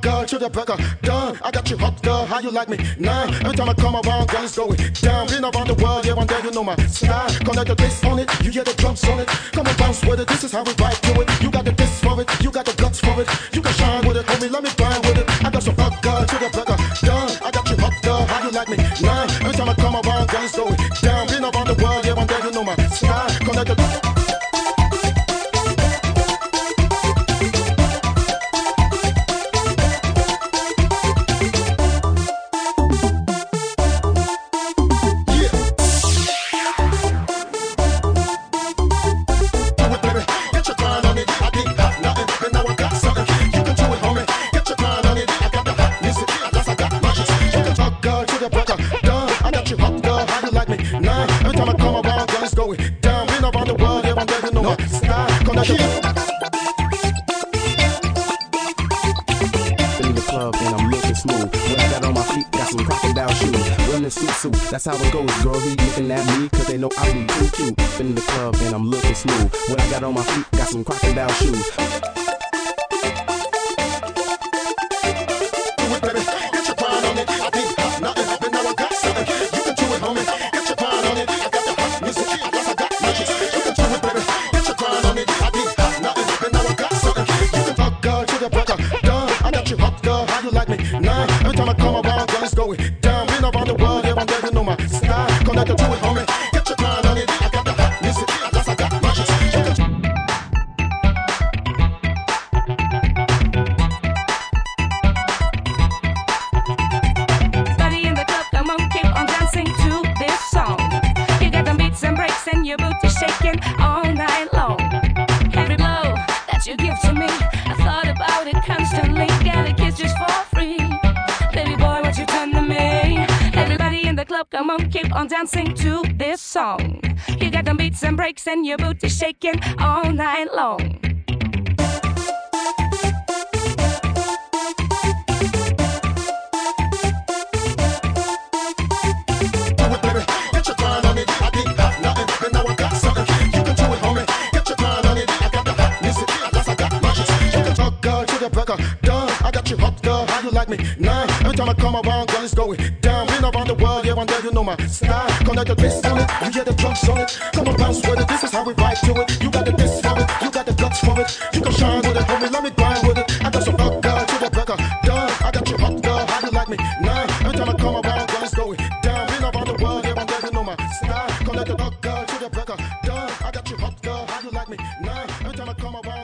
girl, to the breaker done. I got you hot, girl, how you like me? Nah, every time I come around, girl, it's going down. Been around the world, yeah, one day you know my style. Come like the bass on it, you hear the drums on it. Come and bounce with it, this is how we ride to it. You got the diss for it, you got the guts for it. You can shine with it, homie, let me grind with it. I got some hot, girl, to the breaker done. I got you hot, girl, how you like me? Nah, every time I come around, girl, it's going down. Been around the world, yeah, one day you know my style. Come like the that's how it goes, girl. Be looking at me, cause they know I be too cute. In the club and I'm looking smooth. What I got on my feet, got some crocodile shoes. Come on, keep on dancing to this song. You got them beats and breaks and your booty shaking all night long. Nah, every time I come around, girl, it's going down. Been around the world, yeah, one day you know my style. Come like the bass on it, you hear the drums on it. Come and bounce with it, this is how we ride to it. You got the diss for it, you got the guts for it. You can shine with it, homie, let me grind with it. I got some hot girl to the breaker done. I got you hot girl, how you like me? Nah, every time I come around, girl, it's going down. Been around the world, yeah, one day you know my style. Come like the hot girl to the breaker done. I got you hot girl, how you like me? Nah, every time I come around.